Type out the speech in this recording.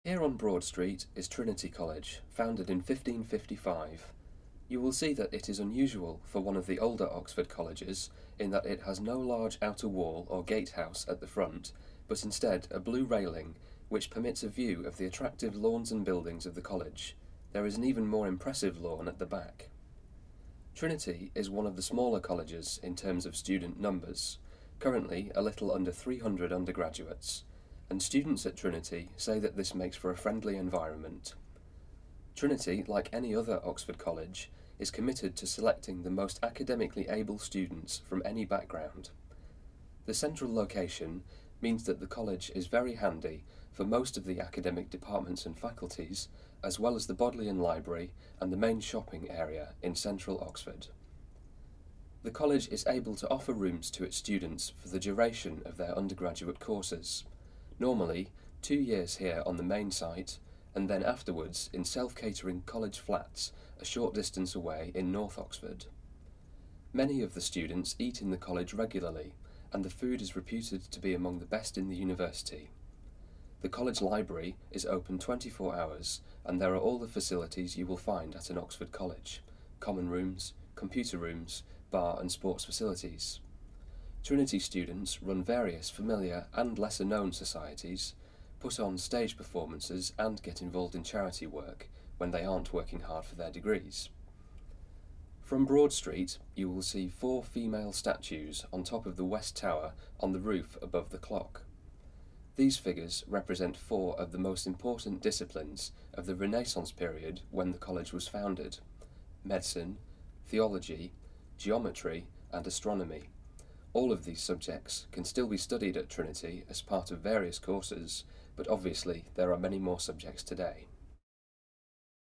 Here on Broad Street is Trinity College, founded in 1555. You will see that it is unusual for one of the older Oxford colleges in that it has no large outer wall or gatehouse at the front, but instead a blue railing which permits a view of the attractive lawns and buildings of the college. There is an even more impressive lawn at the back. Trinity is one of the smaller colleges in terms of student numbers, currently a little under 300 undergraduates, and students at Trinity say that this makes for a friendly environment. Trinity, like any other Oxford college, is committed to selecting the most academically able students from any background. The central location means that the college is very handy for most of the academic departments and faculties, as well as the Bodleian Library and the main shopping area in central Oxford. The college is able to offer rooms to its students for the duration of their undergraduate courses, normally 2 years here on the main site, and then afterwards in self-catering college flats a short distance away in North Oxford. Many of the students eat in the college regularly, and the food is reputed to be among the best in the university. The college library is open 24 hours, and there are all the facilities you will find at an Oxford college: common rooms, computer rooms, bar and sports facilities. Trinity students run various familiar and lesser-known societies, put on stage performances and get involved in charity work when they aren't working hard for their degrees. From Broad Street you will see 4 female statues on top of the West Tower on the roof above the clock. These figures represent 4 of the most important disciplines of the Renaissance period when the college was founded: medicine, theology, geometry and astronomy. All of these subjects can still be studied at Trinity as part of various courses, but obviously there are many more subjects today.